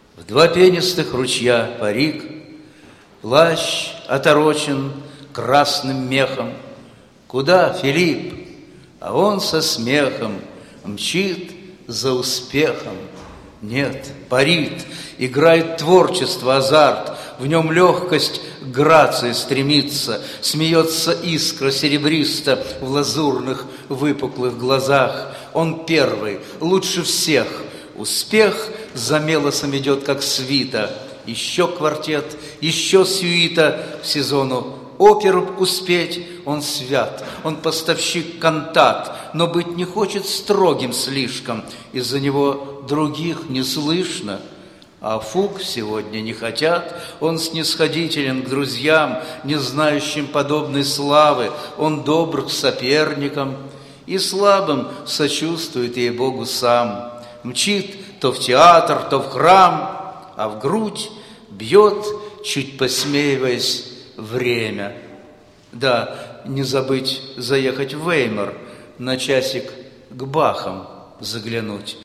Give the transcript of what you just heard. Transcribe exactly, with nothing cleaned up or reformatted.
В два пенистых ручья парик, плащ оторочен красным мехом. Куда, Филипп? А он со смехом мчит за успехом. Нет, парит, играет творчество, азарт, в нем легкость к грации стремится, смеется искра серебриста в лазурных выпуклых глазах. Он первый, лучше всех, успех за Мелосом идет, как свита. Еще квартет, еще сюита к сезону оперу успеть. Он свят, он поставщик кантат, но быть не хочет строгим слишком, из-за него других не слышно. А фуг сегодня не хотят, он снисходителен к друзьям, не знающим подобной славы, он добр к соперникам и слабым сочувствует ей-богу сам. Мчит то в театр, то в храм, а в грудь бьет, чуть посмеиваясь, время. Да, не забыть заехать в Веймар, на часик к Бахам заглянуть.